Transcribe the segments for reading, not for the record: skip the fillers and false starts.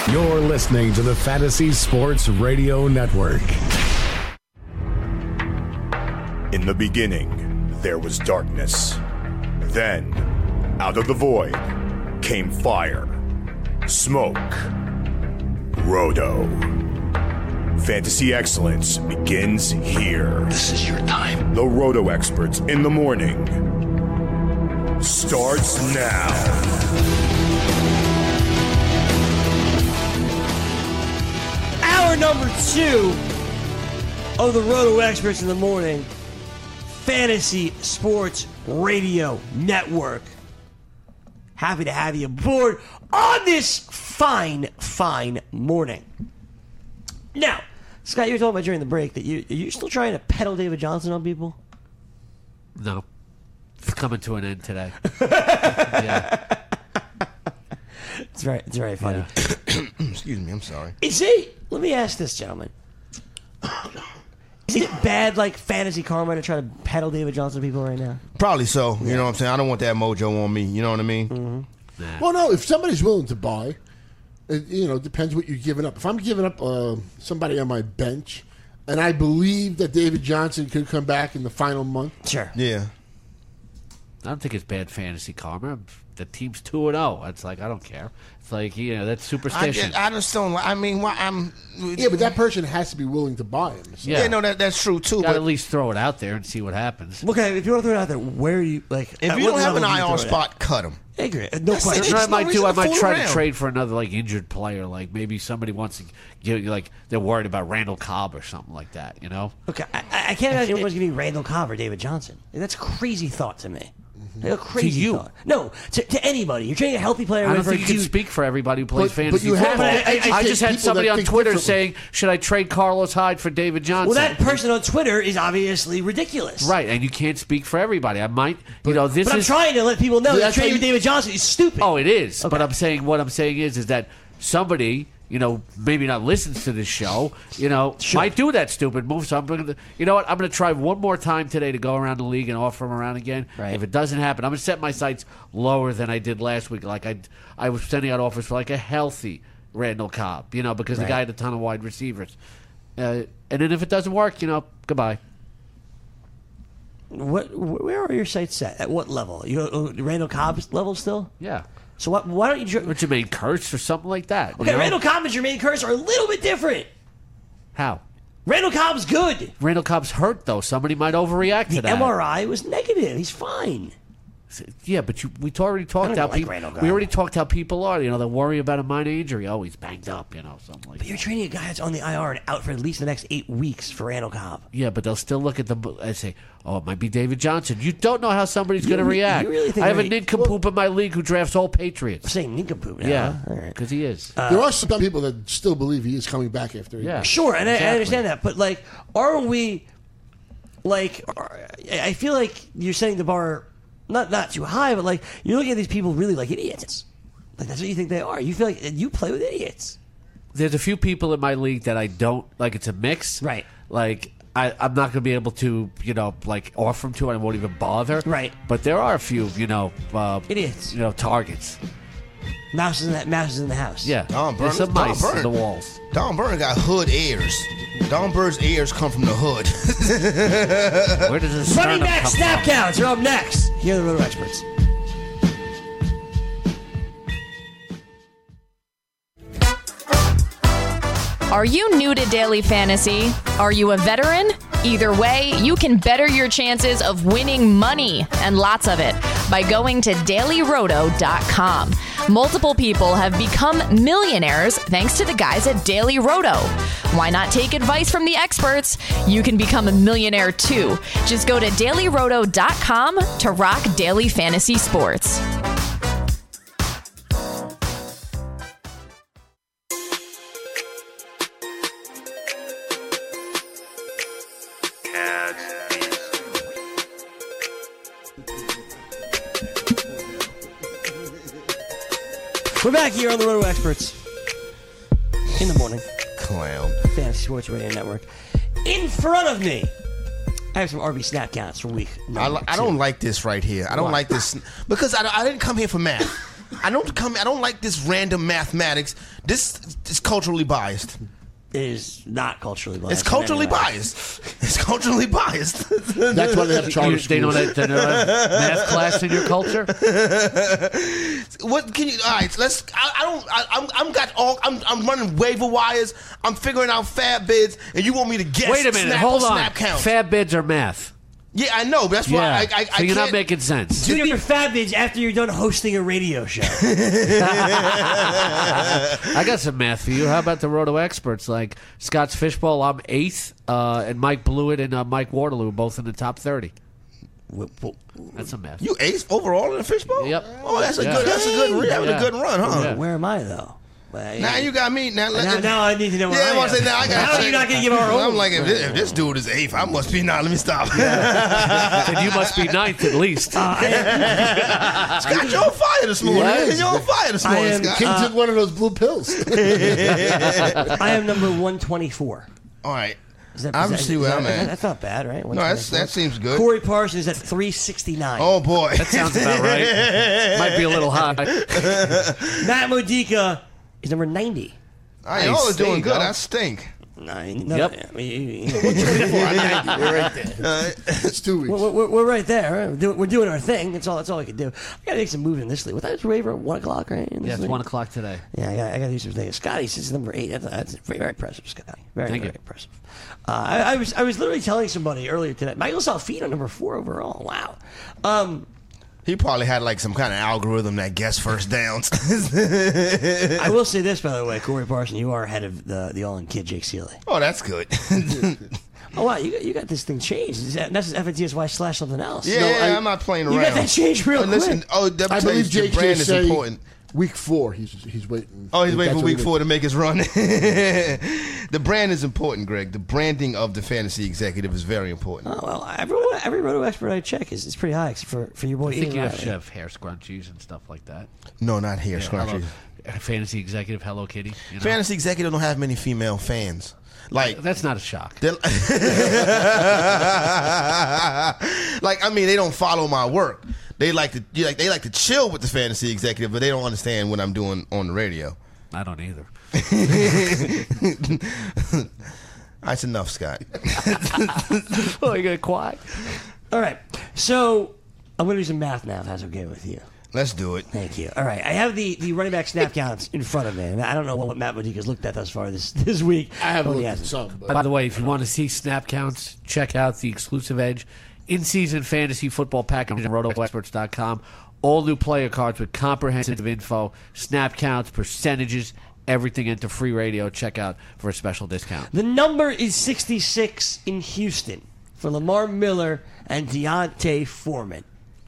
You're listening to the Fantasy Sports Radio Network. In the beginning, there was darkness. Then, out of the void, came fire, smoke, Roto. Fantasy excellence begins here. This is your time. The Roto experts in the morning starts now. Hour number 2 of the Roto Experts in the Morning Fantasy Sports Radio Network. Happy to have you aboard on this fine morning. Now, Scott, you were talking about during the break that you're still trying to peddle David Johnson on people? No. It's coming to an end today. Yeah. It's very funny. Yeah. Excuse me, I'm sorry. Let me ask this, gentlemen. Is it bad, like, fantasy karma to try to peddle David Johnson to people right now? Probably so. You know what I'm saying? I don't want that mojo on me. You know what I mean? Mm-hmm. Nah. Well, no, if somebody's willing to buy, it depends what you're giving up. If I'm giving up somebody on my bench, and I believe that David Johnson could come back in the final month. Sure. Yeah. I don't think it's bad fantasy karma. The team's 2-0. It's like, I don't care. It's like, that's superstition. I just don't. I mean, Yeah, but that person has to be willing to buy him. So. Yeah. Yeah, no, that's true too. You gotta But at least throw it out there and see what happens. Okay, if you want to throw it out there, where are you, like... if at you what don't have an level do you IR throw it spot, cut him. at? I agree. No That's question. it. You know what I no might reason do? I to might fool try to around. trade for another, like, injured player. Like, maybe somebody wants to get, like, they're worried about Randall Cobb or something like that, you know? Okay, I can't imagine everyone's going to be Randall Cobb or David Johnson. That's a crazy thought to me. Like a crazy you. thought. No, to anybody. You're trading a healthy player I away don't for a think you can dude. speak for everybody who plays But fantasy you have football. to educate I just had people somebody that on think Twitter differently. saying, should I trade Carlos Hyde for David Johnson? Well, that person on Twitter is obviously ridiculous. Right, and you can't speak for everybody. I might, this But I'm is... trying to let people know that That's how trading you- with David Johnson is stupid. Oh, it is. Okay. But what I'm saying is that somebody, maybe not listens to this show, might do that stupid move. So I'm going to, I'm going to try one more time today to go around the league and offer him around again. Right. If it doesn't happen, I'm going to set my sights lower than I did last week. Like I was sending out offers for like a healthy Randall Cobb, because the Right. guy had a ton of wide receivers. And then if it doesn't work, goodbye. Where are your sights set? At what level? Randall Cobb's level still? Yeah. So why don't you... What, Jermaine Kearse or something like that? Okay, Randall Cobb and Jermaine Kearse are a little bit different. How? Randall Cobb's good. Randall Cobb's hurt, though. Somebody might overreact The to that. MRI was negative. He's fine. Yeah, but we already talked I don't how like people. Randall Cobb. We already talked how people are. They worry about a minor injury. Oh, he's banged up. Something like But you're that. trading a guy that's on the IR and out for at least the next 8 weeks for Randall Cobb. Yeah, but they'll still look at them and say, "Oh, it might be David Johnson." You don't know how somebody's going to react. you really think I have a they- nincompoop in my league who drafts all Patriots. I'm saying nincompoop now. Yeah, All right. because he is. There are some people that still believe he is coming back after. Yeah. Sure, and I Exactly. understand that. But, are we... I feel like you're setting the bar not too high, but, you're looking at these people really like idiots. That's what you think they are. You feel like you play with idiots. There's a few people in my league that I don't like. It's a mix, Right. I'm not going to be able to, offer them to. I won't even bother. Right. But there are a few, Idiots. targets. Mouses in the house. Yeah. Don There's some Don mice in the walls. Don Burn got hood ears. Don Bird's ears come from the hood. Where does this Running sternum back come snap from? counts are up next. Here are the Roto Experts. Are you new to daily fantasy? Are you a veteran? Either way, you can better your chances of winning money, and lots of it, by going to dailyroto.com. Multiple people have become millionaires thanks to the guys at Daily Roto. Why not take advice from the experts? You can become a millionaire too. Just go to dailyroto.com to rock daily fantasy sports. We're back here on the Roto Experts in the morning. Clown. Fantasy Sports Radio Network. In front of me, I have some RB snap counts for week number I two. don't like this right here. I don't Why? like this because I didn't come here for math. I don't like this random mathematics. This is culturally biased. It is not culturally biased. It's culturally biased. It's culturally biased. That's why they have charter schools. They don't have math class in your culture. What can you? All right, let's. I'm running waiver wires. I'm figuring out fab bids, and you want me to guess? Wait a minute, snap hold or on. Snap count. Fab bids are math. Yeah, I know. But that's why I so you're not making sense. Do your fab bids after you're done hosting a radio show. I got some math for you. How about the Roto experts like Scott's Fishbowl? I'm 8th, and Mike Blewett and Mike Waterloo both in the top 30. That's some math. You 8th overall in the fishbowl? Yep. Oh, that's a good. That's a good. You're having a good run, huh? Yeah. Where am I though? Now you got me. Now I need to know where I am. I say, now I got. How are you not going to give our own? I'm like, if this dude is 8th, I must be 9th. Let me stop. Then you must be 9th at least. Scott, you're on fire this morning. You're on fire this morning, Scott. King took one of those blue pills. I am number 124. All right. I'm see where I'm at. That's not bad, right? No, that seems good. Corey Parsons is at 369. Oh, boy. That sounds about right. Might be a little high. Matt Modica is number 90. Y'all are doing good. I stink. Yep. You're right there. It's 2 weeks. We're right there. We're doing our thing. That's all I can do. I got to make some movement in this league. What time is Raver? 1 o'clock, right? Yeah, it's 1 o'clock today. Yeah, I got to do some things. Scotty sits number 8. That's very impressive, Scotty. Very impressive. I was literally telling somebody earlier today. Michael Salfino, number 4 overall. Wow. He probably had like some kind of algorithm that guessed first downs. I will say this, by the way, Corey Parson, you are ahead of the All-In kid, Jake Seeley. Oh, that's good. Oh, wow, you got this thing changed. That's FNTSY / something else. Yeah, I'm not playing around. You got that changed real quick. Listen, I believe Jake brand is important. Week 4, he's waiting. Oh, he's waiting for week 4 to make his run. The brand is important, Greg. The branding of the fantasy executive is very important. Oh, well, every roto expert I check is pretty high, except for your boy. I think you should have hair scrunchies and stuff like that. No, not hair scrunchies. Fantasy executive, Hello Kitty. You know? Fantasy executive don't have many female fans. Like that's not a shock. Like, I mean, they don't follow my work. They like to chill with the fantasy executive, but they don't understand what I'm doing on the radio. I don't either. That's enough, Scott. Oh, you got quiet. All right, so I'm going to do some math now, if that's okay with you. Let's do it. Thank you. All right, I have the running back snap counts in front of me. And I don't know what Matt Modica's looked at thus far this week. I haven't looked at some. But by the way, if you want to see snap counts, check out the exclusive Edge in-season fantasy football package on RotoExperts.com. All new player cards with comprehensive info, snap counts, percentages, everything into free radio. Check out for a special discount. The number is 66 in Houston for Lamar Miller and Deontay Foreman.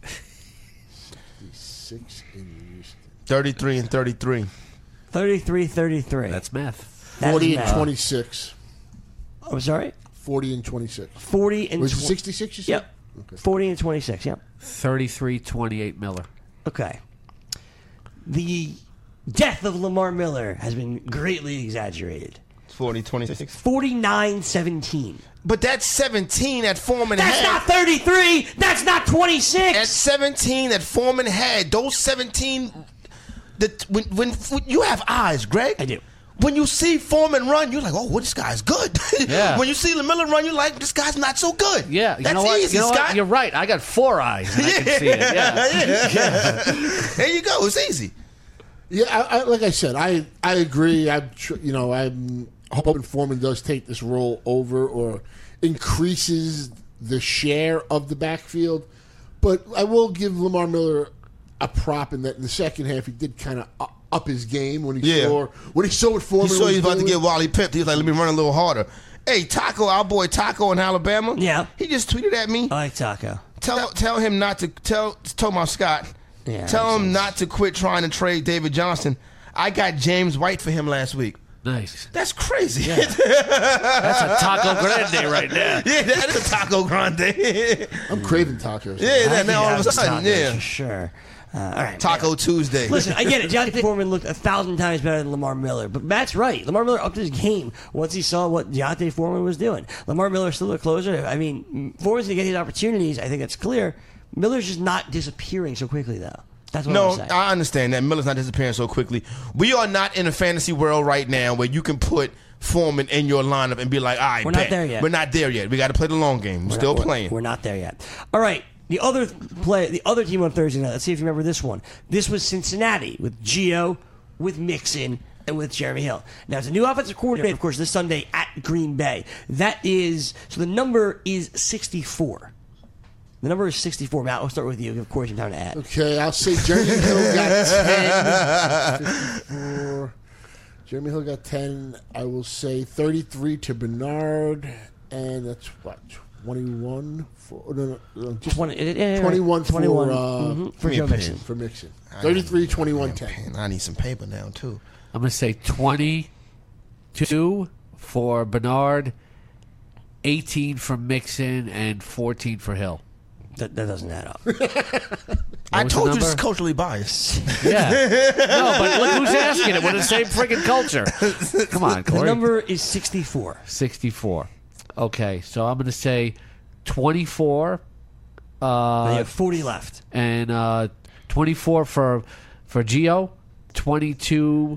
66 in Houston. 33 and 33. 33-33. That's math. 40 and 26. I'm sorry? 40 and 26. 40 and Was it 66 you said? Yep. Okay. 40 and 26, yep. 33-28 Miller. Okay. The death of Lamar Miller has been greatly exaggerated. 40-26. 49-17. But that's 17 that Foreman had. That's not 33. That's not 26. That's 17 that Foreman had. Those 17. When you have eyes, Greg. I do. When you see Foreman run, you're like, oh, well, this guy's good. Yeah. When you see Miller run, you're like, this guy's not so good. Yeah. That's you know what? easy, You know Scott. what? You're right. I got 4 eyes and I can see it. Yeah. There you go. It's easy. Yeah, I like I said, I agree. I'm hoping Foreman does take this role over or increases the share of the backfield. But I will give Lamar Miller a prop in that in the second half he did kind of up his game when he saw what Foreman. He saw he was about to get Wally pipped. He was like, let me run a little harder. Hey, Taco, our boy Taco in Alabama. Yeah. He just tweeted at me. I like Taco. Tell him not to tell Scott. Yeah, tell him not to quit trying to trade David Johnson. I got James White for him last week. Nice. That's crazy. Yeah. That's a Taco Grande right there. Yeah, that is a Taco Grande. I'm craving tacos. Yeah, now all of a sudden, for sure. All right, Taco Tuesday. Listen, I get it. Deontay Foreman looked 1,000 times better than Lamar Miller, but Matt's right. Lamar Miller upped his game once he saw what Deontay Foreman was doing. Lamar Miller's still a closer. I mean, Foreman's going to get his opportunities. I think that's clear. Miller's just not disappearing so quickly, though. That's what No, I'm saying. I understand that. Miller's not disappearing so quickly. We are not in a fantasy world right now where you can put Foreman in your lineup and be like, all right, We're not there yet. We're not there yet. We got to play the long game. We're still playing. We're not there yet. All right. The other team on Thursday night. Let's see if you remember this one. This was Cincinnati with Gio, with Mixon, and with Jeremy Hill. Now, it's a new offensive coordinator, of course, this Sunday at Green Bay. The number is 64. The number is 64. Matt, we'll start with you. Of course, you have time to add. Okay, I'll say Jeremy Hill got 10. 54. Jeremy Hill got 10. I will say 33 to Bernard, and that's what, 21 for 21 for Joe Mixon. For Mixon. 33, 21, 10. Man, I need some paper now, too. I'm going to say 22 for Bernard, 18 for Mixon, and 14 for Hill. That doesn't add up. I was told the you this is number? culturally biased. Yeah. No, but look who's asking it. We're the same friggin' culture. Come on, The Corey. number is 64. 64. Okay, so I'm going to say 24. You have 40 left. And 24 for Gio, 22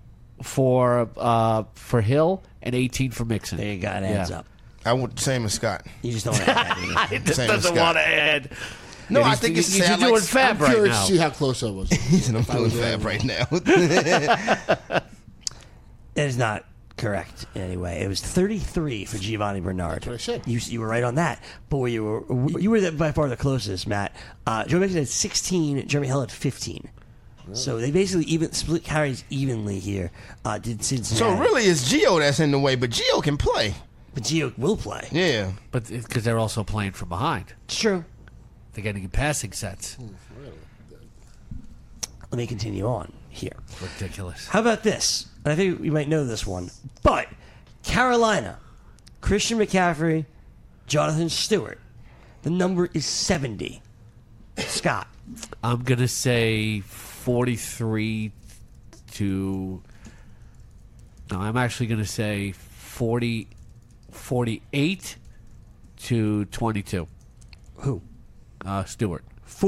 for Hill, and 18 for Mixon. There you go. It adds Yeah. up. I want the same as Scott. You just don't want to add that. It just Same as doesn't Scott. want to add. No, Yeah, I he's- think it's you're sad, doing like, fab I'm right curious now. to see how close I was. He's in a feeling fab right now. That is not correct in any way. It was 33 for Giovanni Bernard. That's what I said. You were right on that. But you were by far the closest, Matt. Joe Mixon had 16. Jeremy Hill had 15. So they basically split carries evenly here. Did Cincinnati? So really, it's Gio that's in the way, but Gio can play. But Gio will play. Yeah. But because they're also playing from behind. It's true. They're getting passing sets. Let me continue on here. Ridiculous. How about this? And I think you might know this one. But Carolina, Christian McCaffrey, Jonathan Stewart. The number is 70. Scott. I'm going to say 43 to... No, I'm actually going to say 48 to 22. Who? Stewart.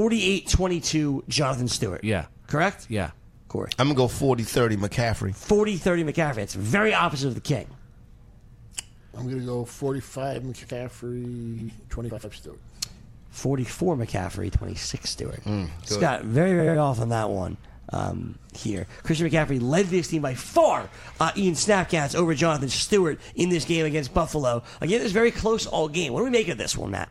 48-22 Jonathan Stewart. Yeah. Correct? Yeah. Corey. I'm going to go 40-30 McCaffrey. 40-30 McCaffrey. It's very opposite of the King. I'm going to go 45 McCaffrey, 25 Stewart. 44 McCaffrey, 26 Stewart. good. Scott, very, very off on that one here. Christian McCaffrey led this team by far in snap counts over Jonathan Stewart in this game against Buffalo. Again, it was very close all game. What do we make of this one, Matt?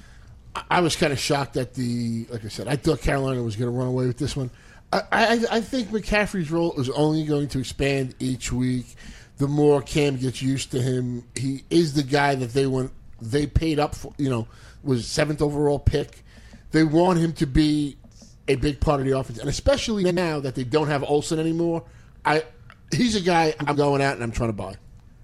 I was kind of shocked at like I said, I thought Carolina was going to run away with this one. I think McCaffrey's role is only going to expand each week. The more Cam gets used to him, he is the guy that they paid up for, was 7th overall pick. They want him to be a big part of the offense, and especially now that they don't have Olsen anymore. He's a guy I'm going out and I'm trying to buy.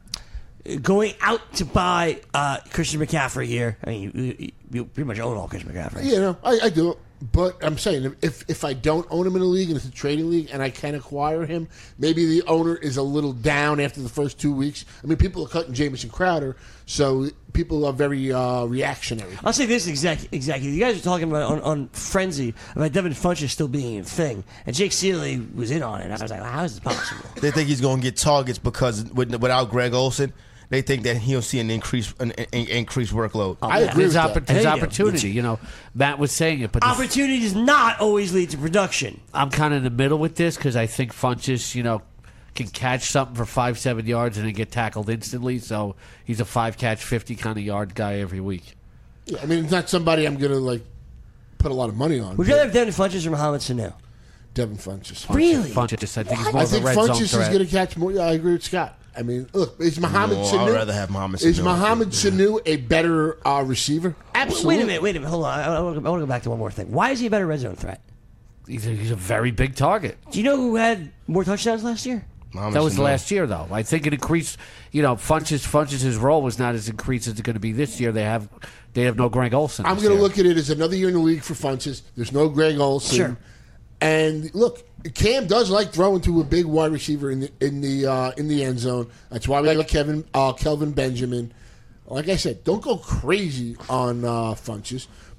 Going out to buy Christian McCaffrey here. I mean, you pretty much own all Christian McCaffrey. Yeah, I do. But I'm saying, if I don't own him in a league and it's a trading league and I can acquire him, maybe the owner is a little down after the first 2 weeks. I mean, people are cutting Jamison Crowder, so people are very reactionary. I'll say this exactly. You guys are talking about on Frenzy about Devin Funchess still being a thing, and Jake Seeley was in on it. I was like, how is this possible? They think he's going to get targets because without Greg Olsen, they think that he'll see an increased workload. I agree with that. His There you go. opportunity. Matt was saying it, but Opportunity does not always lead to production. I'm kind of in the middle with this because I think Funchess, can catch something for 5-7 yards and then get tackled instantly. So he's a 5-catch, 50 kind of yard guy every week. Yeah, I mean, it's not somebody I'm going to put a lot of money on. Would you rather have Devin Funchess or Mohamed Sanu? Devin Funchess. Really? Funchess, I think he's more I of a think red zone Funchess is threat. going to catch more. Yeah, I agree with Scott. I mean, look, is Mohamed No, Sanu? I'd rather have Mohamed Is Sanu. Mohamed Sanu a better receiver? Absolutely. Wait a minute. Hold on. I want to go back to one more thing. Why is he a better red zone threat? He's a very big target. Do you know who had more touchdowns last year? Mohamed That was Sanu. last year, though. I think it increased. Funchess' role was not as increased as it's going to be this year. They have no Greg Olsen. I'm this going to year. look at it as another year in the league for Funchess. There's no Greg Olsen. Sure. And look, Cam does like throwing to a big wide receiver in the end zone. That's why we like Kelvin Benjamin. Like I said, don't go crazy on Funchess.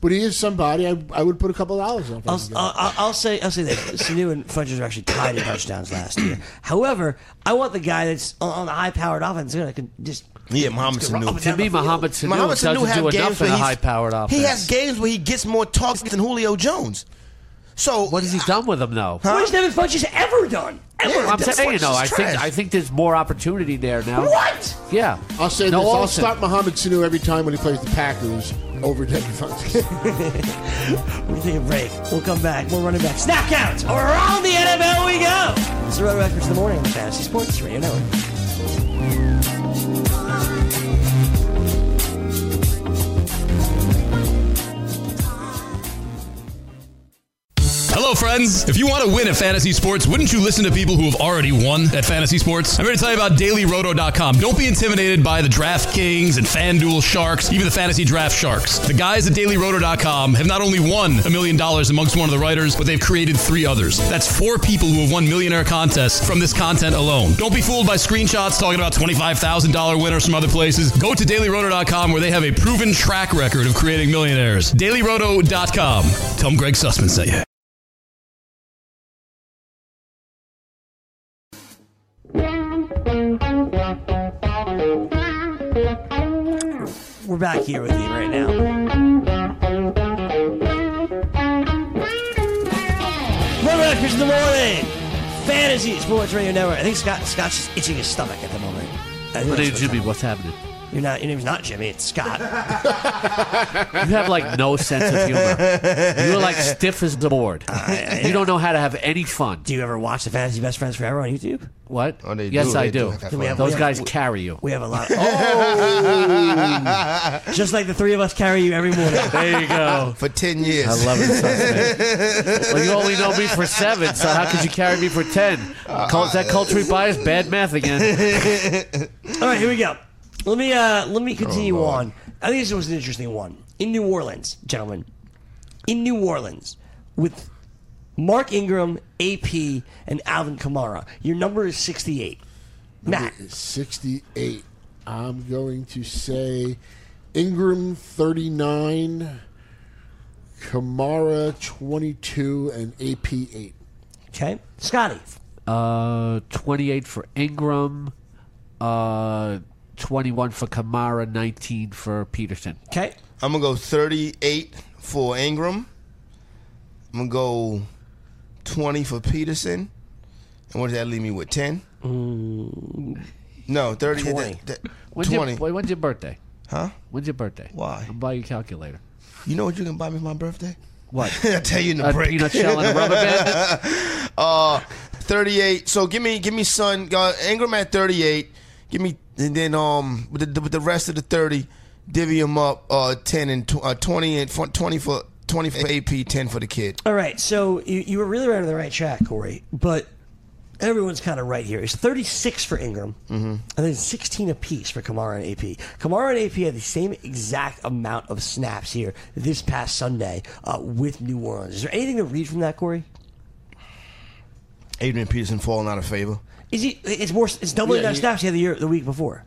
but he is somebody I would put a couple of dollars on. I'll say this: Sanu and Funches were actually tied in touchdowns last year. However, I want the guy that's on the high-powered offense going to just. Yeah, Mohamed Sanu. To me, Mohamed Sanu doesn't do enough in a high-powered offense. He has games where he gets more targets than Julio Jones. So what has he done with them, though? What has Devin Funches ever done? Ever? I'm saying, I think there's more opportunity there now. What? Yeah. I'll say this. I'll start Mohamed Sanu every time when he plays the Packers over Devin Funches. We'll take a break. We'll come back. We're running back. Snap counts. Around the NFL we go. This is the Roto Experts in the Morning on the Fantasy Sports Radio Network. Hello, friends. If you want to win at Fantasy Sports, wouldn't you listen to people who have already won at Fantasy Sports? I'm going to tell you about DailyRoto.com. Don't be intimidated by the DraftKings and FanDuel Sharks, even the Fantasy Draft Sharks. The guys at DailyRoto.com have not only won $1 million amongst one of the writers, but they've created 3 others. That's 4 people who have won millionaire contests from this content alone. Don't be fooled by screenshots talking about $25,000 winners from other places. Go to DailyRoto.com where they have a proven track record of creating millionaires. DailyRoto.com. Tell them Greg Sussman sent you. We're back here with you right now. Roto Experts in the Morning. Fantasy Sports Radio Network. I think Scott's just itching his stomach at the moment. Jimmy, what's happening? Your name's not Jimmy, it's Scott. You have like no sense of humor. You're like stiff as the board. You don't know how to have any fun. Do you ever watch the Fantasy Best Friends Forever on YouTube? What? Oh, yes, I do. Those guys carry you. We have a lot. Just like the 3 of us carry you every morning. There you go. For 10 years. I love it. Well, you only know me for 7, so how could you carry me for 10? Is that culturally biased? Bad math again. All right, here we go. Let me continue on. I think this was an interesting one. In New Orleans, gentlemen. In New Orleans, with Mark Ingram, AP, and Alvin Kamara. Your number is 68. Matt. 68. I'm going to say Ingram 39, Kamara 22, and AP 8. Okay. Scotty. 28 for Ingram. 21 for Kamara, 19 for Peterson. Okay. I'm going to go 38 for Ingram. I'm going to go 20 for Peterson. And what does that leave me with, 10? No, 30. 20. 20. When's your birthday? Huh? When's your birthday? Why? I'll buy you a calculator. You know what you can buy me for my birthday? What? I'll tell you in the break. Peanut shell and a rubber band? 38. So give me son. Ingram at 38. Give me, and then with the rest of the 30, divvy them up 10 and 20 and 20 for AP, 10 for the kid. All right, so you were really right on the right track, Corey, but everyone's kind of right here. It's 36 for Ingram, and then 16 apiece for Kamara and AP. Kamara and AP had the same exact amount of snaps here this past Sunday with New Orleans. Is there anything to read from that, Corey? Adrian Peterson falling out of favor. Is he? It's doubling that snaps he had the week before.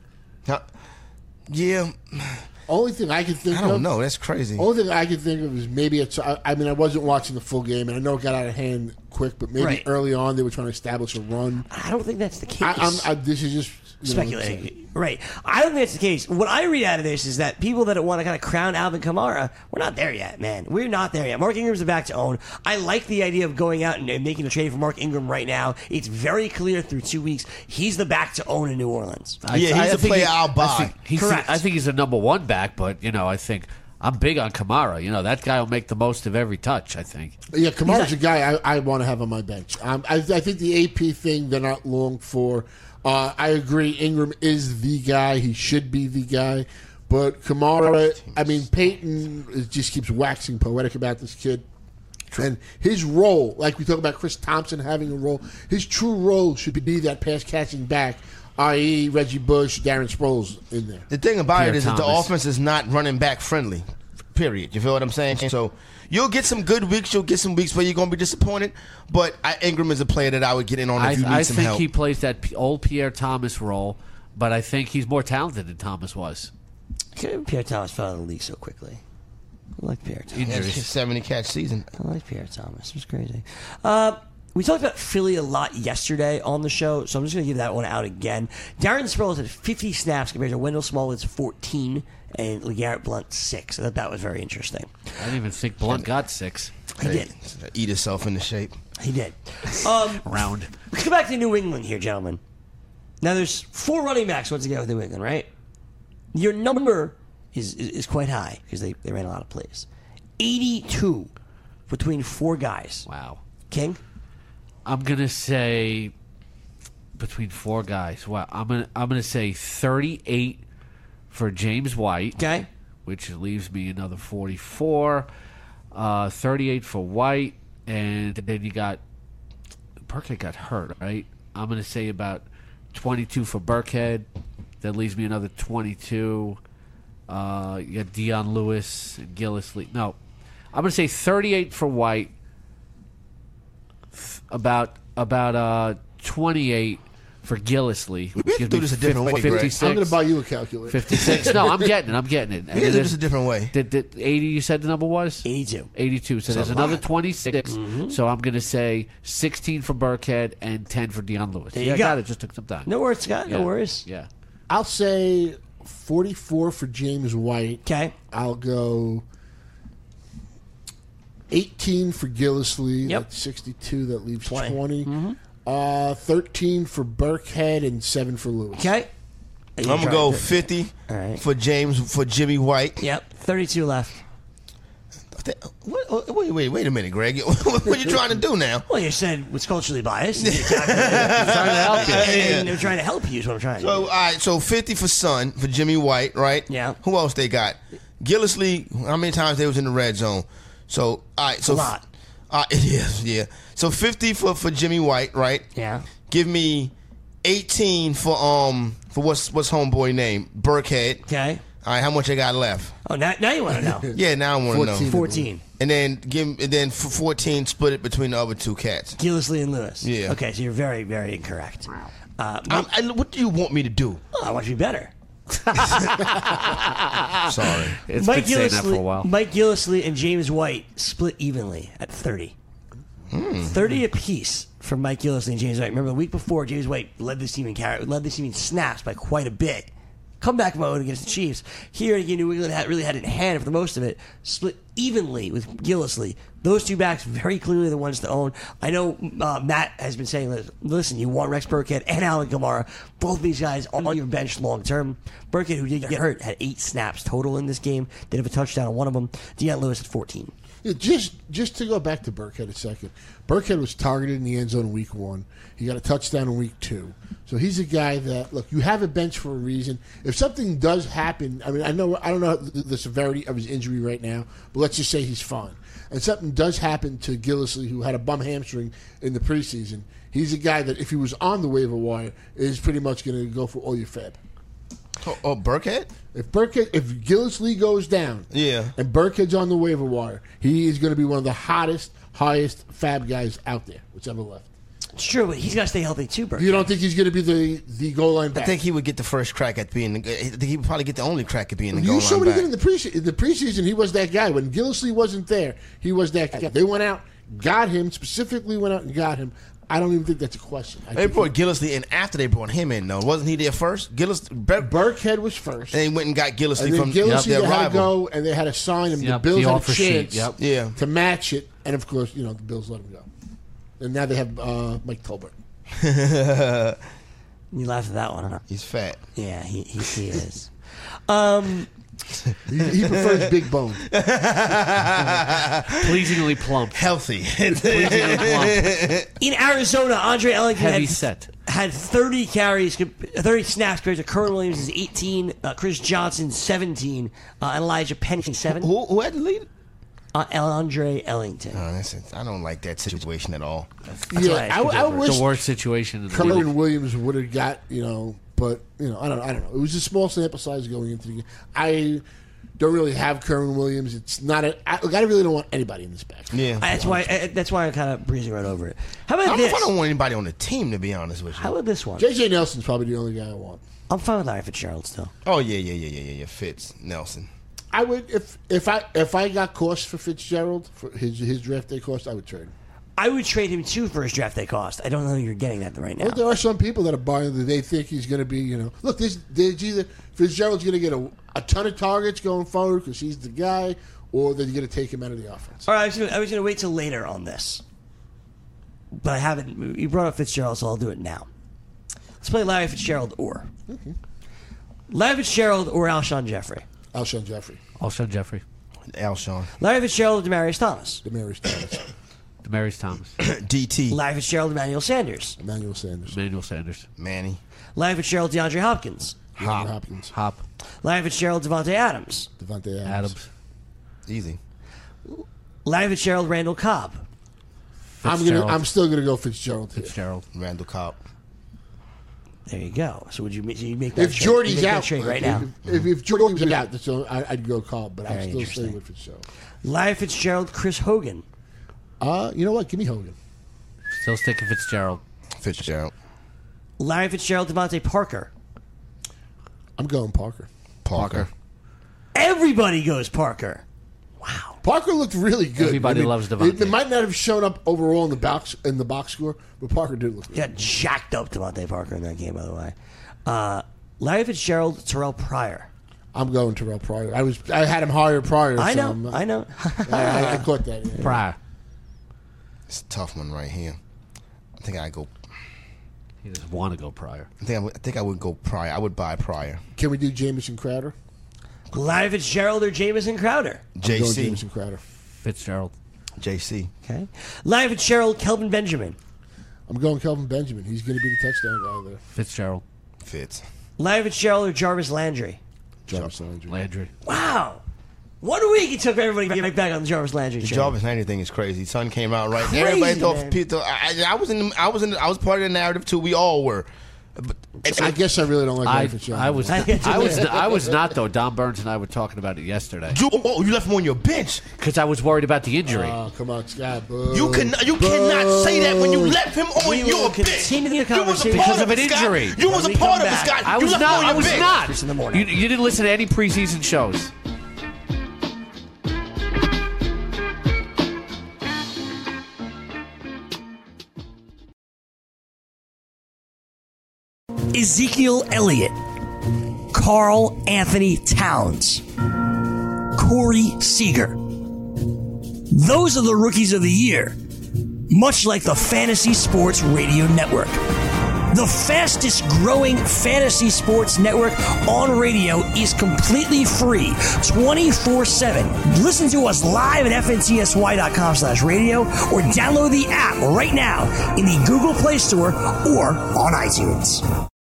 Yeah. Only thing I can think of. I don't know. That's crazy. Only thing I can think of is maybe it's. I mean, I wasn't watching the full game, and I know it got out of hand quick, but maybe early on they were trying to establish a run. I don't think that's the case. This is just speculating. Right. I don't think that's the case. What I read out of this is that people that want to kind of crown Alvin Kamara, we're not there yet, man. We're not there yet. Mark Ingram's the back to own. I like the idea of going out and making a trade for Mark Ingram right now. It's very clear through 2 weeks. He's the back to own in New Orleans. He's a player I'll buy. Correct. I think he's a number 1 back, but, I think I'm big on Kamara. That guy will make the most of every touch, I think. Yeah, Kamara's a guy I want to have on my bench. I think the AP thing, they're not long for. I agree. Ingram is the guy. He should be the guy. But Kamara, I mean, Peyton just keeps waxing poetic about this kid. And his role, like we talk about Chris Thompson having a role, his true role should be that pass-catching back, i.e. Reggie Bush, Darren Sproles in there. The thing about Pierre it is Thomas. that the offense is not running back friendly, period. You feel what I'm saying? So you'll get some good weeks. You'll get some weeks where you're going to be disappointed. But Ingram is a player that I would get in on if you need some help. I think he plays that old Pierre Thomas role, but I think he's more talented than Thomas was. Pierre Thomas fell out of the league so quickly. I like Pierre Thomas. That's his 70-catch season. I like Pierre Thomas. It was crazy. We talked about Philly a lot yesterday on the show, so I'm just going to give that one out again. Darren Sproles had 50 snaps compared to Wendell Smallwood's 14 and LeGarrette Blount 6. I thought that was very interesting. I didn't even think Blunt got 6. He did. Eat himself into shape. He did. Round. Let's go back to New England here, gentlemen. Now, there's 4 running backs once again with New England, right? Your number is quite high because they ran a lot of plays. 82 between 4 guys. Wow. King? I'm gonna say between 4 guys. Wow. I'm gonna say 38 for James White. Okay. Which leaves me another 44. 38 for White, and then you got Burkhead got hurt, right? I'm gonna say about 22 for Burkhead. That leaves me another 22. You got Dion Lewis and Gillislee. No, I'm gonna say 38 for White. About 28 for Gillislee. We have to do this a different way, Greg. 56. I'm going to buy you a calculator. 56. No, I'm getting it. We have to do this a different way. Did 80 you said the number was? 82. 82. So there's another 26. So I'm going to say 16 for Burkhead and 10 for Dion Lewis. There you I go. got it. Just took some time. No worries, Scott. Yeah. No worries. Yeah. I'll say 44 for James White. Okay. I'll go 18 for Gillislee. Yep. That's 62. That leaves 20. 20. 13 for Burkhead and 7 for Lewis. Okay. I'm going to go 50 All right. for Jimmy White. Yep. 32 left. Wait a minute, Greg. What are you trying to do now? Well, you said it's culturally biased. You're trying to help you. And they're trying to help you is what I'm trying to do. So, all right, so 50 for Jimmy White, right? Yeah. Who else they got? Gillislee, how many times they was in the red zone? So, all right. So, A lot. It is, yeah. So 50 for Jimmy White, right? Yeah. Give me 18 for what's homeboy name? Burkhead. Okay. All right, how much I got left? Oh, now you want to know. Yeah, now I want to know. 14. And then for 14, split it between the other 2 cats. Gillislee and Lewis. Yeah. Okay, so you're very, very incorrect. What do you want me to do? I want you to be better. Sorry. It's Mike been saying that for a while. Mike Gillislee and James White split evenly at 30. 30 apiece for Mike Gillislee and James White. Remember, the week before, James White led this team in snaps by quite a bit. Comeback mode against the Chiefs. Here again, New England really had it in hand for the most of it. Split evenly with Gillislee. Those 2 backs very clearly the ones to own. I know Matt has been saying, listen, you want Rex Burkhead and Alvin Kamara. Both of these guys on your bench long term. Burkhead, who did get hurt, had 8 snaps total in this game. Did have a touchdown on one of them. Deion Lewis had 14. Yeah, just to go back to Burkhead a second. Burkhead was targeted in the end zone in week 1. He got a touchdown in week 2. So he's a guy that, look, you have a bench for a reason. If something does happen, I mean, I don't know the severity of his injury right now, but let's just say he's fine. And something does happen to Gillislee, who had a bum hamstring in the preseason. He's a guy that, if he was on the waiver wire, is pretty much going to go for all your fab. Oh, Burkhead? If Gillislee goes down, yeah, and Burkhead's on the waiver wire, he is going to be one of the highest fab guys out there, what's ever left. It's true, but he's got to stay healthy too, Burkhead. You don't think he's going to be the goal line back? I think he would get the first crack at being. I think he would probably get the only crack at being the goal You line saw what he back. did in the preseason. In the preseason, he was that guy. When Gillislee wasn't there, he was that guy. They went out, got him, specifically went out and got him. I don't even think that's a question. They brought Gillislee in after they brought him in, though. Wasn't he there first? Burkhead was first. And they went and got Gillislee and from Gillislee their had to rival. go, and they had to sign him. Yep, the Bills the had a offer sheet, chance to match it. And, of course, the Bills let him go. And now they have Mike Tolbert. You laughed at that one, huh? He's fat. Yeah, he is. He prefers big bone. Pleasingly plump. Healthy. Pleasingly plump. In Arizona, Andre Ellington Heavy set. had 30 carries, 30 snaps compared to Kerwin Williams' 18, Chris Johnson 17, and Elijah Penny 7. Who had the lead? Andre Ellington. Oh, that's it. I don't like that situation at all. Yeah, I wish The worst situation in the league. Kerwin Williams would have got, but I don't know. It was a small sample size going into the game. I don't really have Kerwin Williams. It's not I really don't want anybody in this back. Yeah, That's why I'm kind of breezing right over it. How about I this? don't want anybody on the team, to be honest with you. How about this one? J.J. Nelson's probably the only guy I want. I'm fine with Larry Fitzgerald still. Oh, yeah. Fitz, Nelson. I would if I got cost for Fitzgerald for his draft day cost, I would trade him. I would trade him too for his draft day cost. I don't know if you're getting that right now. Well, there are some people that are buying that they think he's going to be. Look, there's either Fitzgerald's going to get a ton of targets going forward because he's the guy, or they're going to take him out of the offense. All right, I was going to wait till later on this, but I haven't. You brought up Fitzgerald, so I'll do it now. Let's play Larry Fitzgerald or Larry Fitzgerald or Alshon Jeffrey. Alshon Jeffrey. Alshon. Larry Fitzgerald or Demaryius Thomas. Demaryius Thomas. Demaryius Thomas. DT. Larry Fitzgerald, Emmanuel Sanders. Emmanuel Sanders. Manny. Larry Fitzgerald, DeAndre Hopkins. Hopkins. Hop. Larry Fitzgerald, Devontae Adams. Devontae Adams. Easy. Larry Fitzgerald, Randall Cobb. I'm still gonna go Fitzgerald. Randall Cobb. There you go. So would you make that If Jordy's out trade right now? If Jordy's out, I'd go Cobb, but I'm still staying with Fitzgerald. Larry Fitzgerald, Chris Hogan. You know what? Give me Hogan. Still sticking Fitzgerald. Larry Fitzgerald, Devontae Parker. I'm going Parker. Everybody goes Parker. Wow. Parker looked really good. Everybody loves Devontae. It might not have shown up overall in the box score, but Parker did look good. Yeah, jacked up Devontae Parker in that game, by the way. Larry Fitzgerald, Terrell Pryor. I'm going Terrell Pryor. I had him higher Pryor. I so know. I know. I caught that. Yeah. Pryor. It's a tough one right here. I think I go. He doesn't want to go Pryor. I think I would go Pryor. I would buy Pryor. Can we do Jamison Crowder? Larry Fitzgerald or Jamison Crowder? JC. Jamison Crowder. Fitzgerald. JC. Okay. Larry Fitzgerald, Kelvin Benjamin. I'm going Kelvin Benjamin. He's going to be the touchdown guy there. Fitzgerald. Fitz. Larry Fitzgerald or Jarvis Landry? Jarvis Landry. Landry. Wow. 1 week it took everybody right back on the Jarvis Landry The train. Jarvis Landry thing is crazy. Sun came out right. Crazy, Everybody thought man. Peter. I was part of the narrative too. We all were. But I guess I really don't like Larry Fitzgerald. I was not though. Don Burns and I were talking about it yesterday. You left him on your bench because I was worried about the injury. Oh, come on, Scott. Boo. You cannot say that when you left him on your bench. Continue the You was a conversation part because of an it, Scott. injury. You was a When we part come of it, back. Scott. I You was left not. him on I your was bench. not. First in the morning. You didn't listen to any preseason shows. Ezekiel Elliott, Carl Anthony Towns, Corey Seager. Those are the rookies of the year, much like the Fantasy Sports Radio Network. The fastest growing fantasy sports network on radio is completely free, 24/7. Listen to us live at fntsy.com/radio or download the app right now in the Google Play Store or on iTunes.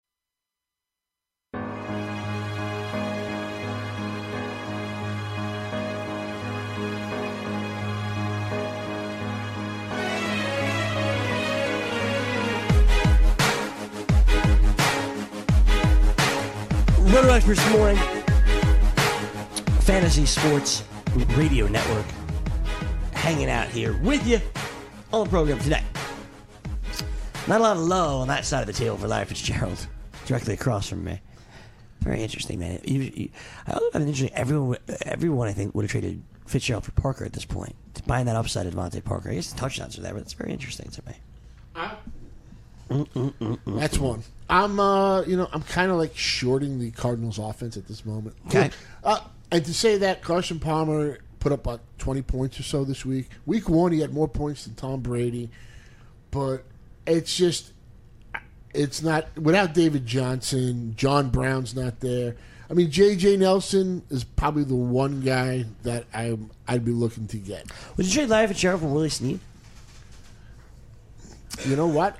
Roto Experts this morning, Fantasy Sports Radio Network, hanging out here with you on the program today. Not a lot of love on that side of the table for Larry Fitzgerald, directly across from me. Very interesting, man. I also find it interesting. Everyone, I think, would have traded Fitzgerald for Parker at this point. Buying that upside of Devontae Parker. I guess the touchdowns are there, but it's very interesting to me. That's one. I'm kind of like shorting the Cardinals' offense at this moment. Okay. And to say that, Carson Palmer put up about 20 points or so this week. Week 1, he had more points than Tom Brady, but it's not without David Johnson. John Brown's not there. I mean, J.J. Nelson is probably the one guy that I'd be looking to get. Would you trade Larry Fitzgerald for Willie Snead? You know what?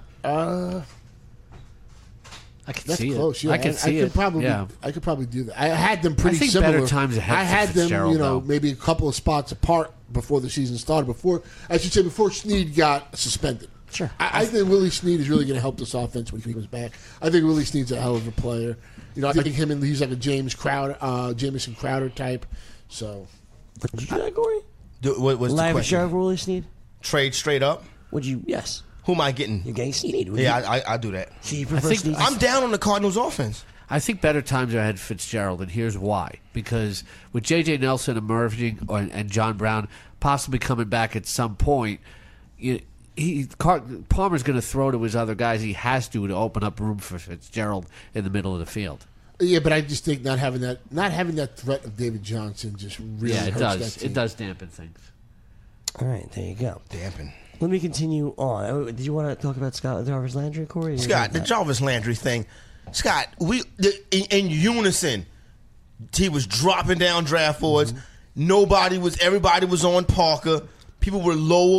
I could That's see close. it. Yeah, I could see it. I could probably do that. I had them pretty I think similar. better times ahead I for had them, Fitzgerald, though. maybe a couple of spots apart before the season started. Before Snead got suspended. Sure. I think Willie Snead is really going to help this offense when he comes back. I think Willie Snead's a hell of a player. I think he's like a Jamison Crowder type. So, Would you do that, Corey? What's the Larry question? Fitzgerald for Willie Snead? Trade straight up. Would you? Yes. Who am I getting? You're getting Snead. Yeah, I do that. So you prefer Snead? I'm down on the Cardinals' offense. I think better times are ahead for Fitzgerald, and here's why. Because with J.J. Nelson emerging and John Brown possibly coming back at some point, Palmer's going to throw to his other guys. He has to open up room for Fitzgerald in the middle of the field. Yeah, but I just think not having that threat of David Johnson just really hurts that team. It does dampen things. All right, there you go. Dampen. Let me continue on. Did you want to talk about Scott Jarvis Landry, Corey? Scott, the Jarvis Landry thing. Scott, in unison, he was dropping down draft boards. Everybody was on Parker. People were low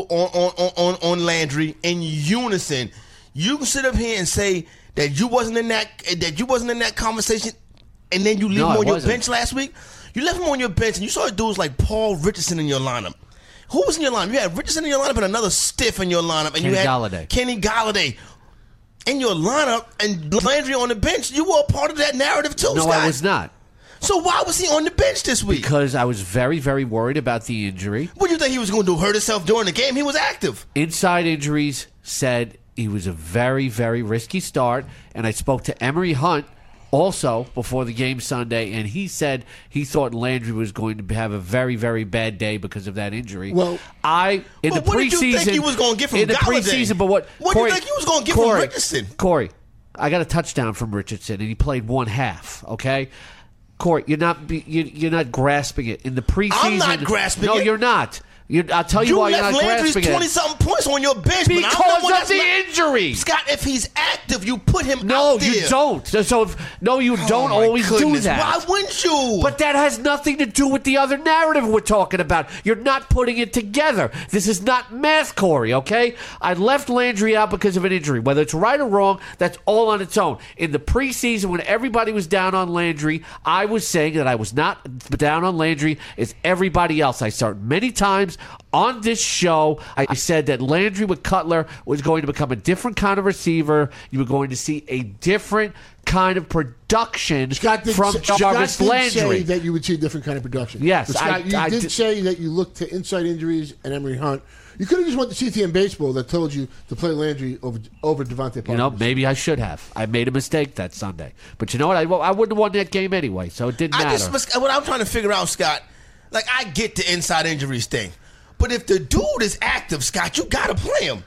on Landry. In unison, you can sit up here and say that you wasn't in that conversation, and then you leave him on your bench last week. You left him on your bench, and you saw dudes like Paul Richardson in your lineup. Who was in your lineup? You had Richardson in your lineup and another stiff in your lineup, and you had Kenny Galladay in your lineup, and Landry on the bench. You were a part of that narrative too, No, Scott. I was not. So why was he on the bench this week? Because I was very, very worried about the injury. What do you think he was going to do? Hurt himself during the game? He was active. Inside injuries said he was a very, very risky start, and I spoke to Emory Hunt also before the game Sunday, and he said he thought Landry was going to have a very, very bad day because of that injury. Well, the preseason, what did you think he was going to get from in the Galladay? Preseason, but what do you think he was going to get from Richardson? Corey, I got a touchdown from Richardson, and he played one half. Okay. Corey, you're not grasping it in the preseason. I'm not grasping it. No, you're not. I'll tell you why you're not grasping it. You left Landry's 20-something points on your bench. Because of the injury. Scott, if he's active, you put him out there. No, you don't. You don't always do that. Why wouldn't you? But that has nothing to do with the other narrative we're talking about. You're not putting it together. This is not math, Corey, okay? I left Landry out because of an injury. Whether it's right or wrong, that's all on its own. In the preseason, when everybody was down on Landry, I was saying that I was not down on Landry as everybody else. I started many times on this show. I said that Landry with Cutler was going to become a different kind of receiver. You were going to see a different kind of production from Jarvis Landry. Say that you would see a different kind of production. Yes, but Scott, you did say that you looked to inside injuries and Emory Hunt. You could have just went to CTN Baseball that told you to play Landry over Devontae Parker. Maybe I should have. I made a mistake that Sunday. But you know what? I wouldn't have won that game anyway, so it didn't matter. What I'm trying to figure out, Scott, I get the inside injuries thing. But if the dude is active, Scott, you got to play him.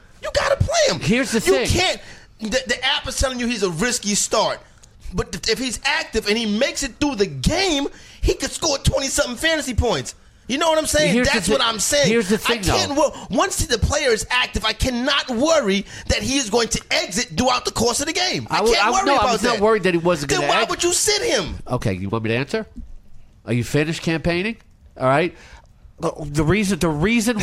Here's the thing. You can't. The app is telling you he's a risky start. But if he's active and he makes it through the game, he could score 20-something fantasy points. You know what I'm saying? That's what I'm saying. Here's the thing, once the player is active, I cannot worry that he is going to exit throughout the course of the game. I was not worried that he wasn't going to Then why would you sit him? Okay, you want me to answer? Are you finished campaigning? All right. The reason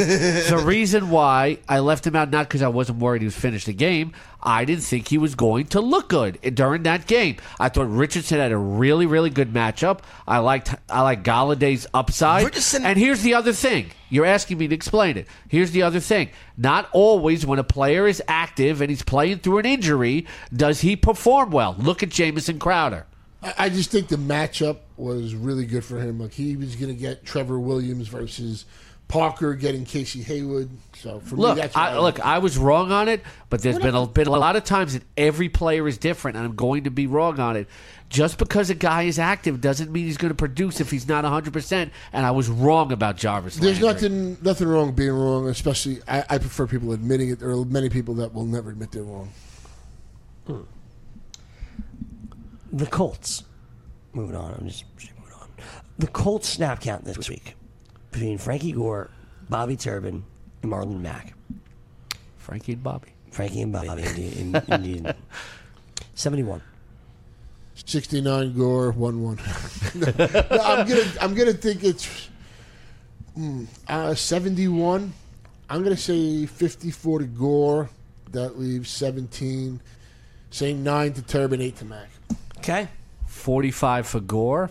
why I left him out, not because I wasn't worried he was finished the game. I didn't think he was going to look good during that game. I thought Richardson had a really, really good matchup. I like Galladay's upside. And here's the other thing. You're asking me to explain it. Here's the other thing. Not always when a player is active and he's playing through an injury does he perform well. Look at Jamison Crowder. I just think the matchup was really good for him. Like, he was going to get Trevor Williams versus Parker getting Casey Hayward. So for me, that's I was wrong on it, but there's been a lot of times that every player is different, and I'm going to be wrong on it. Just because a guy is active doesn't mean he's going to produce if he's not 100%. And I was wrong about Jarvis Landry. There's nothing wrong being wrong. Especially, I prefer people admitting it. There are many people that will never admit they're wrong. The Colts. Moving on. Moving on. The Colts snap count this week between Frankie Gore, Bobby Turbin, and Marlon Mack. Frankie and Bobby, indeed. 71. 69 Gore, 1-1. No, I'm gonna think it's 71. I'm gonna say 54 to Gore. That leaves 17. Saying 9 to Turbin, 8 to Mack. Okay. 45 for Gore.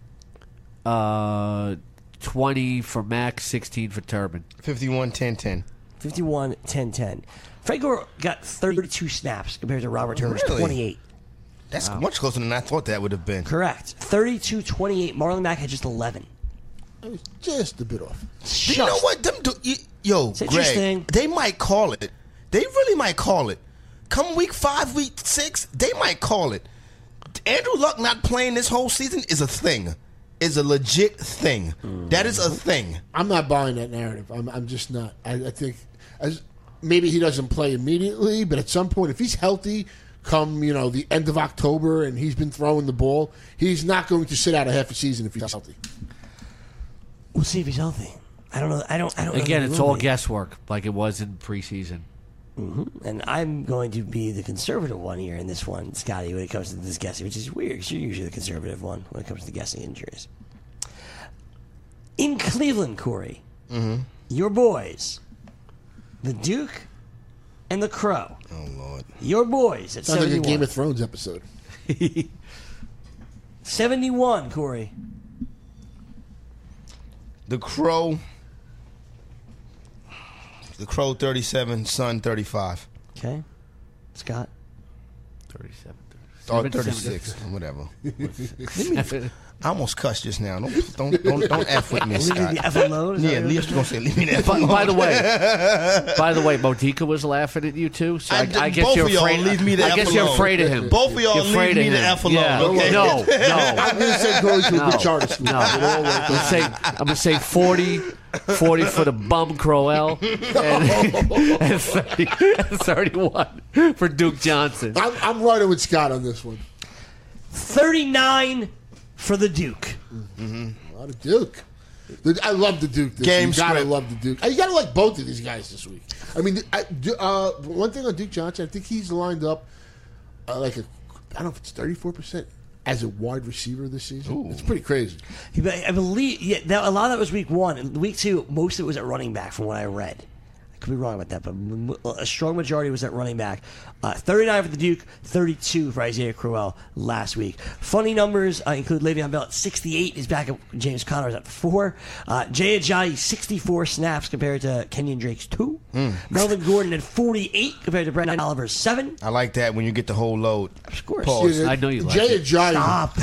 20 for Mack, 16 for Turbin. 51-10-10. 51-10-10. Frank Gore got 32 snaps compared to Robert Turner's 28. That's much closer than I thought that would have been. Correct. 32-28. Marlon Mack had just 11. It was just a bit off. You know what? Greg, they might call it. They really might call it. Come week 5, week 6, they might call it. Andrew Luck not playing this whole season is a thing. Is a legit thing. That is a thing. I'm not buying that narrative. I'm just not. I think maybe he doesn't play immediately, but at some point, if he's healthy, come the end of October, and he's been throwing the ball, he's not going to sit out a half a season if he's healthy. We'll see if he's healthy. I don't know. I don't. Again, know it's all guesswork, like it was in preseason. Mm-hmm. And I'm going to be the conservative one here in this one, Scotty, when it comes to this guessing, which is weird because you're usually the conservative one when it comes to guessing injuries. In Cleveland, Corey, your boys, the Duke and the Crow. Oh, Lord. Your boys at Sounds 71. like a Game of Thrones episode. 71, Corey. The Crow 37, Sun 35. Okay. Scott? 37. Or 36, whatever. I almost cussed just now. Don't F with me, Leave Scott. me the F alone? Yeah, Leah's going to say, leave me the F alone. By the way, Modica was laughing at you too. So I guess both you're of y'all afraid. leave me the I F guess you're alone. afraid of him. Both of y'all You're afraid leave me of the him. F alone. Yeah. Okay? No. I'm going to send Corey to a good charter school. No. I'm gonna say 40 for the bum Crowell and 31 for Duke Johnson. I'm riding with Scott on this one. 39 for the Duke. A lot of Duke. I love the Duke. Game You gotta script. love the Duke. You gotta like both of these guys this week. I mean, one thing on Duke Johnson, I think he's lined up I don't know if it's 34% as a wide receiver this season. Ooh. It's pretty crazy. I believe a lot of that was week one. And week two, most of it was at running back from what I read. I could be wrong about that, but a strong majority was at running back. 39 for the Duke, 32 for Isaiah Crowell last week. Funny numbers include Le'Veon Bell at 68. His backup James Conner is at 4. Jay Ajayi, 64 snaps compared to Kenyon Drake's 2. Melvin Gordon at 48 compared to Brendan Oliver's 7. I like that when you get the whole load. Of course. Pause. I know you like Jay it. Ajayi. Stop.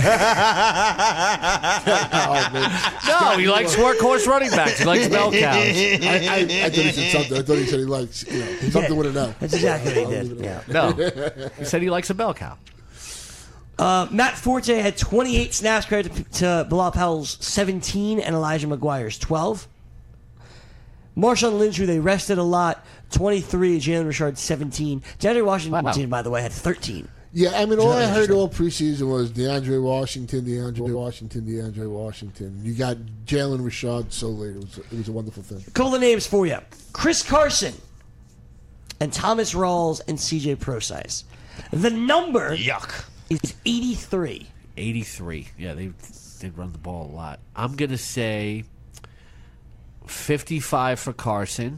No, he likes workhorse running backs. He likes bell cows. I thought he said something. I thought he said he likes something with an L. That's exactly what he did. Yeah. No, he said he likes a bell cow. Matt Forte had 28 snaps compared to Bilal Powell's 17 and Elijah McGuire's 12. Marshawn Lynch, who they rested a lot, 23. Jalen Richard, 17. DeAndre Washington, by the way, had 13. Yeah, I mean, all I heard all preseason was DeAndre Washington. You got Jalen Richard so late. It was a wonderful thing. A couple of names for you. Chris Carson and Thomas Rawls and CJ Procise. The number is 83. 83. Yeah, they run the ball a lot. I'm going to say 55 for Carson.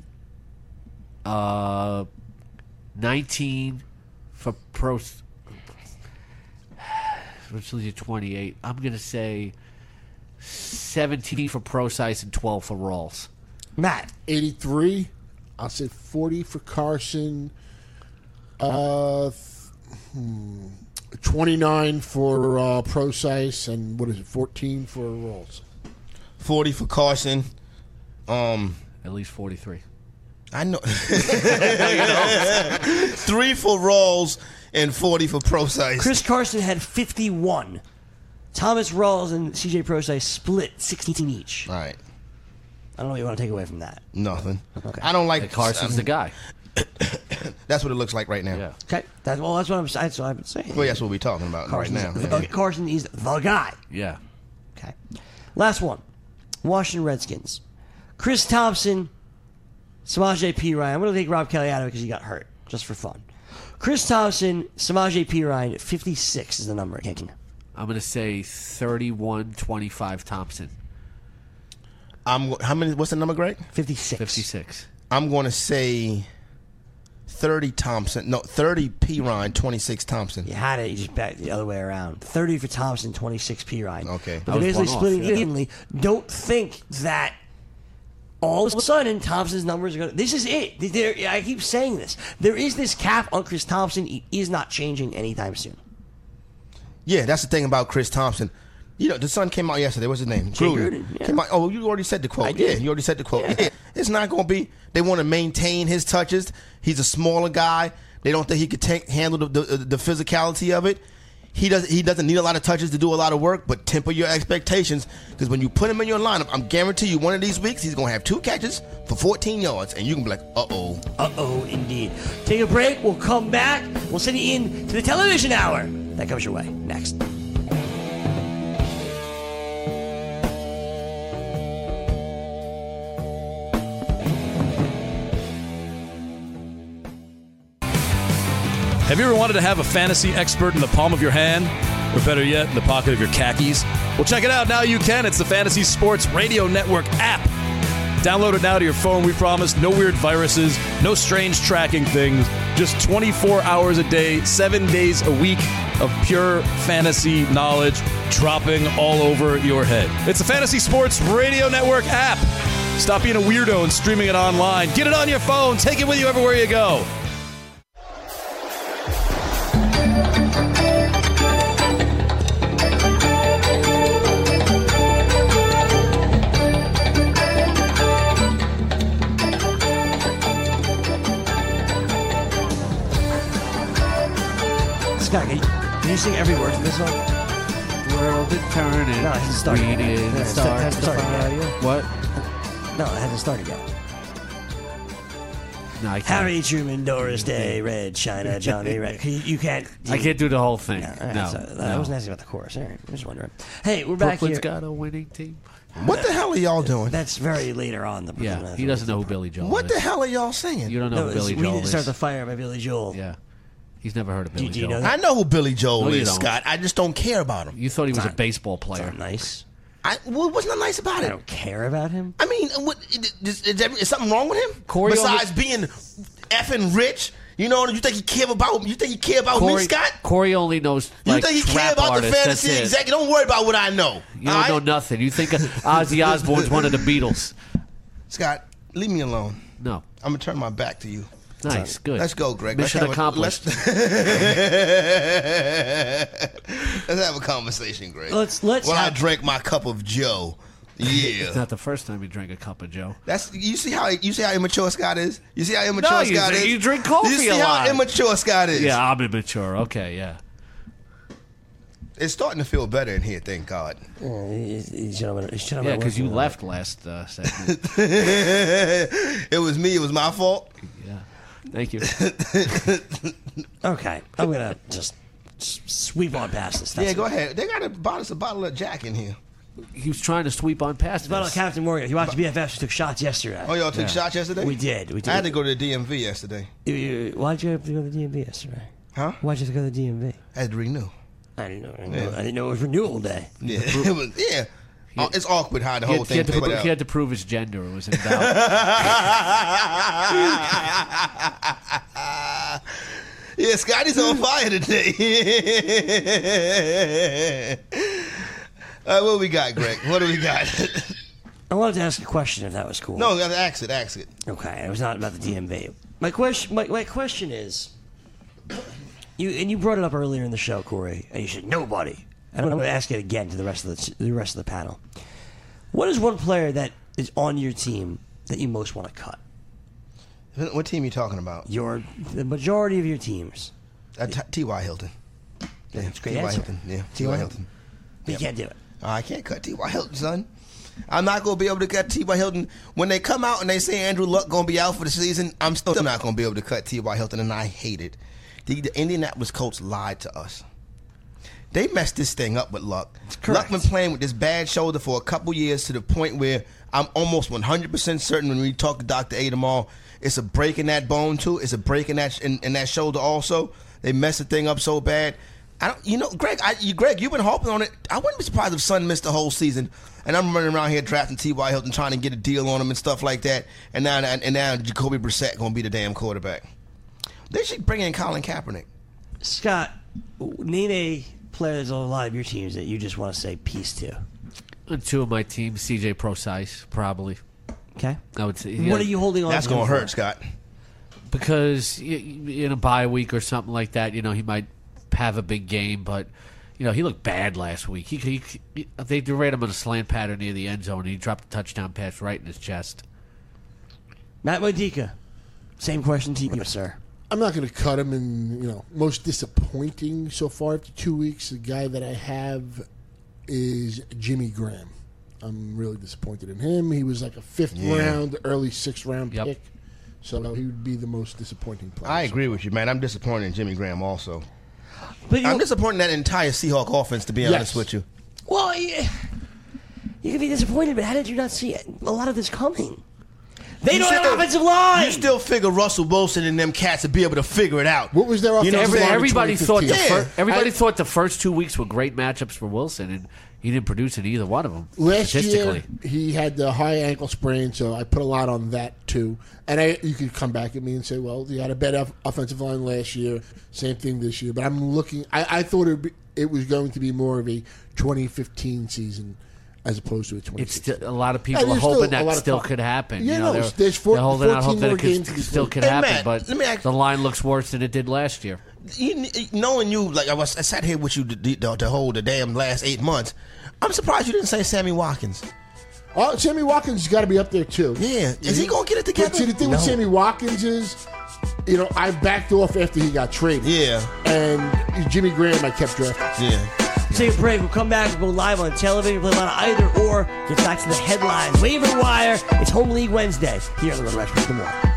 19 for Procise. Which leaves you 28. I'm going to say 17 for Procise and 12 for Rawls. Matt. 83. I'll say 40 for Carson. 29 for Procise, and 14 for Rawls. 40 for Carson. At least 43. I know. 3 for Rawls and 40 for Procise. Chris Carson had 51. Thomas Rawls and CJ Procise split 16 each. All right. I don't know what you want to take away from that. Nothing. Okay. I don't like Carson's the guy. That's what it looks like right now. Yeah. Okay. That's what I've been saying. Well, that's what we're talking about Carson's right now. Carson is the guy. Yeah. Okay. Last one. Washington Redskins. Chris Thompson, Samaje Perine. I'm going to take Rob Kelly out of it because he got hurt, just for fun. Chris Thompson, Samaje Perine, 56 is the number. I'm going to say 31-25 Thompson. How many? What's the number, Greg? 56. 56. I'm going to say 30 Thompson. No, 30 Perine, 26 Thompson. You had it. You just back the other way around. 30 for Thompson, 26 Perine. Okay. But they're basically one off, splitting yeah. evenly. Don't think that all of a sudden Thompson's numbers are going to... This is it. I keep saying this. There is this cap on Chris Thompson. It is not changing anytime soon. Yeah, that's the thing about Chris Thompson. You know, the Sun came out yesterday. What's his name? Jay Gruden, yeah. Came out, oh, you already said the quote. I did. Yeah, you already said the quote. Yeah. Yeah. It's not going to be... They want to maintain his touches. He's a smaller guy. They don't think he could handle the physicality of it. He doesn't need a lot of touches to do a lot of work, but temper your expectations because when you put him in your lineup, I'm guarantee you one of these weeks he's going to have 2 catches for 14 yards, and you can be like, uh-oh. Uh-oh, indeed. Take a break. We'll come back. We'll send you in to the television hour. That comes your way next. Have you ever wanted to have a fantasy expert in the palm of your hand? Or better yet, in the pocket of your khakis? Well, check it out. Now you can. It's the Fantasy Sports Radio Network app. Download it now to your phone, we promise. No weird viruses, no strange tracking things. Just 24 hours a day, 7 days a week of pure fantasy knowledge dropping all over your head. It's the Fantasy Sports Radio Network app. Stop being a weirdo and streaming it online. Get it on your phone. Take it with you everywhere you go. Scott, can you sing every word from this song? World is turning. No, it hasn't started yet. Reading It hasn't started yet. What? No, it hasn't started yet. No, I can't. Harry Truman, Doris Day, Red China, Johnny Red. You can't. I can't do the whole thing. Yeah, all right, no, so, no. I wasn't asking about the chorus. All right, I'm just wondering. Hey, we're back Brooklyn's here. got a winning team. What the hell are y'all doing? That's very later on. Yeah, he doesn't know who Billy Joel What is. the hell are y'all singing? You don't know No, who Billy we Joel didn't is. start the fire by Billy Joel. Yeah. He's never heard of Billy Do you Joel. know that? I know who Billy Joel No, you is, don't. Scott. I just don't care about him. You thought he was a baseball player. Not nice. What's not nice about I it? don't care about him. I mean, is something wrong with him? Corey Besides being effing rich, you know? You think he care about me, Scott? Corey only knows You like think he care rap about the artists, fantasy that's it. executive? Don't worry about what I know. You don't know nothing. You think Ozzy Osbourne's one of the Beatles. Scott, leave me alone. No. I'm gonna turn my back to you. Nice, good. Let's go, Greg. Mission accomplished. Let's have a conversation, Greg. Let's I drink my cup of Joe. It's Yeah. not the first time you drank a cup of Joe. You see how immature Scott is? You see how immature No, Scott is? you drink coffee You see a lot. how immature Scott is? Yeah, I'm immature. Okay, yeah. It's starting to feel better in here, thank God. Gentlemen, Yeah, because you left last segment. It was me. It was my fault. Yeah. Thank you. Okay, I'm gonna just sweep on past this. Yeah, go ahead. They got a bottle of Jack in here. He was trying to sweep on past About this. Captain Morgan. He watched BFFs. Took shots yesterday. Oh, y'all took shots yesterday? We did. I had to go to the DMV yesterday. Why'd you have to go to the DMV yesterday? Huh? Why'd you have to go to the DMV? I had to renew. I didn't know. I didn't know it was renewal day. Yeah, it was. Yeah, it's awkward how the whole thing played out. He had to prove his gender. It was in doubt. Yeah, Scotty's on fire today. What we got, Greg? What do we got? I wanted to ask a question if that was cool. No, ask it. Okay, it was not about the DMV. My question is, you brought it up earlier in the show, Corey, and you said nobody. I'm going to ask it again to the rest of the panel. What is one player that is on your team that you most want to cut? What team are you talking about? The majority of your teams. T.Y. Hilton. That's a great T.Y. answer. Hilton. Yeah, T.Y. Hilton. But you can't do it. I can't cut T.Y. Hilton, son. I'm not going to be able to cut T.Y. Hilton. When they come out and they say Andrew Luck going to be out for the season, I'm still not going to be able to cut T.Y. Hilton, and I hate it. The Indianapolis Colts lied to us. They messed this thing up with Luck. Luck been playing with this bad shoulder for a couple years to the point where I'm almost 100% certain when we talk to Dr. A tomorrow, it's a break in that bone too. It's a break in that shoulder also. They messed the thing up so bad. Greg, you've been harping on it. I wouldn't be surprised if Son missed the whole season. And I'm running around here drafting T.Y. Hilton, trying to get a deal on him and stuff like that. And now Jacoby Brissett going to be the damn quarterback. They should bring in Colin Kaepernick. Scott, name a player that's on a lot of your teams that you just want to say peace to. On two of my teams, C.J. Prosise, probably. Okay. I would say. What are you holding on to? That's going to hurt, Scott. Because in a bye week or something like that, he might have a big game, but he looked bad last week. They ran him on a slant pattern near the end zone, and he dropped a touchdown pass right in his chest. Matt Modica, same question to you, sir. I'm not going to cut him. And most disappointing so far after 2 weeks. The guy that I have is Jimmy Graham. I'm really disappointed in him. He was like a 5th round, early 6th round pick. So he would be the most disappointing player. I agree with you, man. I'm disappointed in Jimmy Graham also. But I'm disappointed in that entire Seahawk offense, to be honest with you. Well, you can be disappointed, but how did you not see a lot of this coming? They don't have an offensive line. You still figure Russell Wilson and them cats would be able to figure it out. What was their offensive line? Everybody thought everybody thought the first 2 weeks were great matchups for Wilson, and he didn't produce in either one of them. Last year, he had the high ankle sprain, so I put a lot on that too. And you could come back at me and say, well, you had a better offensive line last year, same thing this year. But I'm looking. I thought it was going to be more of a 2015 season as opposed to a 2016. It's still, a lot of people are hoping that still could happen. Yeah, they're holding out hope that it still could happen, Matt, but the line looks worse than it did last year. Knowing you, like I sat here with you the whole damn last 8 months. I'm surprised you didn't say Sammy Watkins. Oh, Sammy Watkins has got to be up there too. Yeah, is he gonna get it together? But see, the thing with Sammy Watkins is, I backed off after he got traded. Yeah, and Jimmy Graham I kept drafting. Yeah. Take a break. We'll come back. We'll go live on television. Play a lot of either or. Get back to the headlines. Waiver wire. It's Home League Wednesday here on the Red Express. Good morning.